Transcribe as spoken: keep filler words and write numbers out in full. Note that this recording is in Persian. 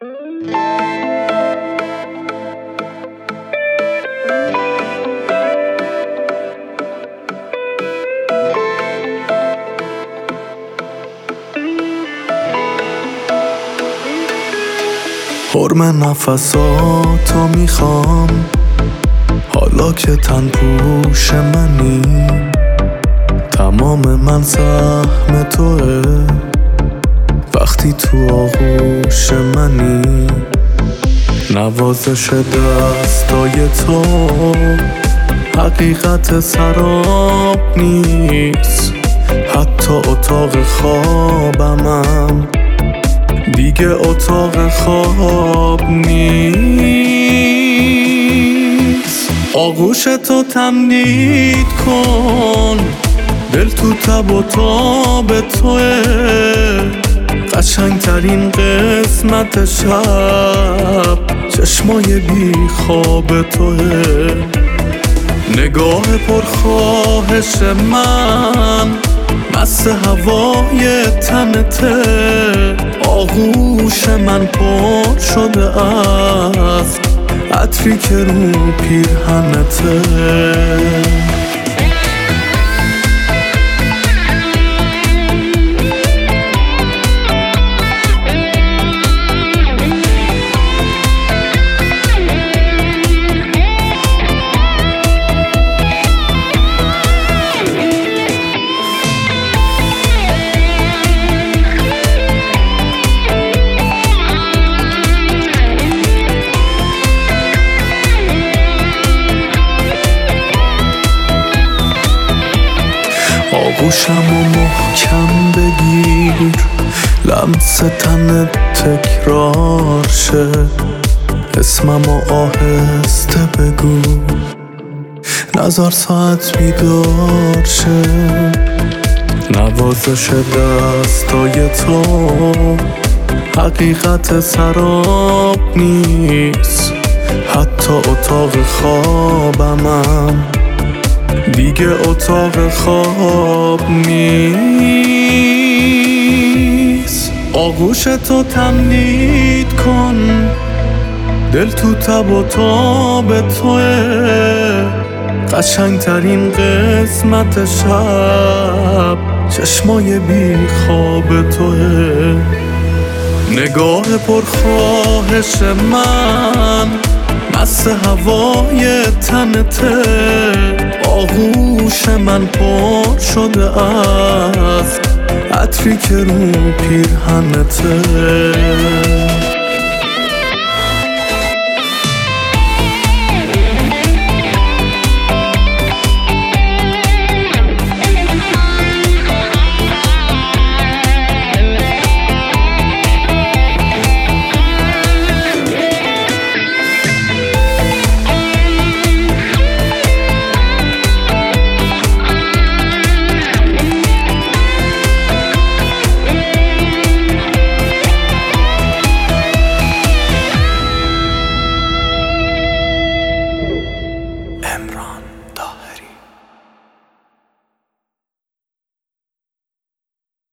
حرم نفساتو میخوام حالا که تن پوش منی، تمام من سهم توه وقتی تو آغوش منی. نوازش دستای تو حقیقت سراب نیست، حتی اتاق خوابمم دیگه اتاق خواب نیست. آغوش تو تمدید کن، دل تو تب و تاب توه، قشنگترین قسمت شب چشمای بی خواب توه. نگاه پرخواهش من مست هوای تنته، آغوش من پر شده است عطری که رو پیرهنته. آغوشمو محکم بگیر، لمس تن تکرار شه، اسممو آهسته بگو، نظر ساعت بیدار شه. نوازش دستای تو حقیقت سراب نیست، حتی اتاق خوابمم دیگه اتاق خواب نیست. آغوش تو تمدید کن، دل تو تب و تاب توه، قشنگترین قسمت شب چشمای بی خواب توه. نگاه پرخواهش من مست هوای تنته، آغوش من پر شده است عطری که رو پیرهنته.